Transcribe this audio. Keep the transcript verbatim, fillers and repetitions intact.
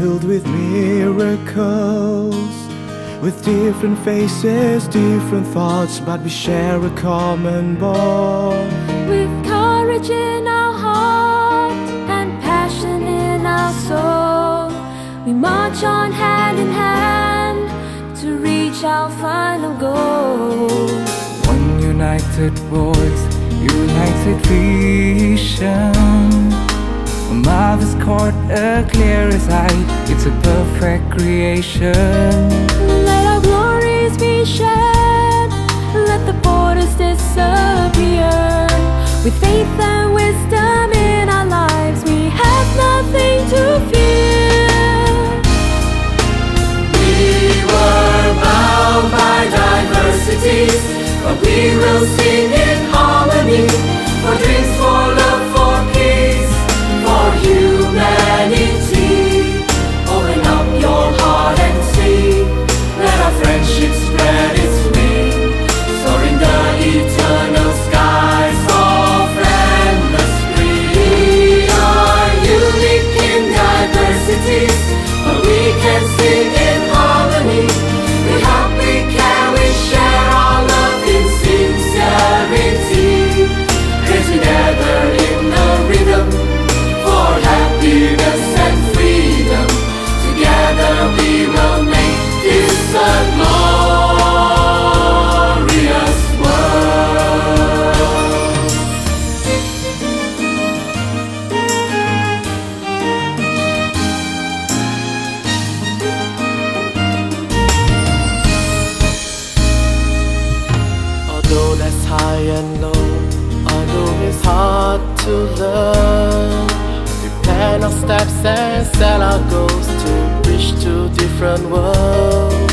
filled with miracles, with different faces, different thoughts, but we share a common bond. With courage in our heart and passion in our soul, we march on hand in hand to reach our final goal. One united voice, united vision. A mother's court, a clear sight, it's a perfect creation. Let our glories be shared, let the borders disappear. With faith and wisdom in our lives, we have nothing to fear. We were bound by diversities, but we will sing in harmony. For dreams, for love, for peace, for humanity. Open up your heart and see, let our friendship spread its wing, soaring the eternal skies of endless green. We are unique in diversities, but we can sing in harmony. We hug, we care, we share our love in sincerity. Praise together in the rhythm for happiness and freedom. Together we will make this a glorious world. Although that's high and low, although it's hard to learn, we plan our steps and set our goals to reach to different worlds.